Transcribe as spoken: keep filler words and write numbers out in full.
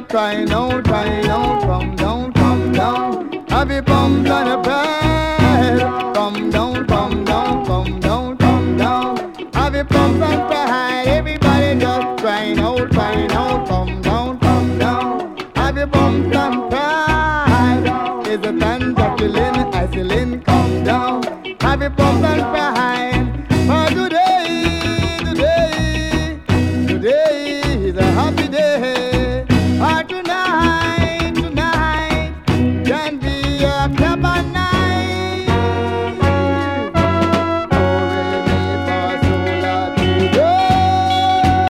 cry no, cry no, come down, come down. Have you bums on a bed? Come down, come down, come down, come down. Have you bums on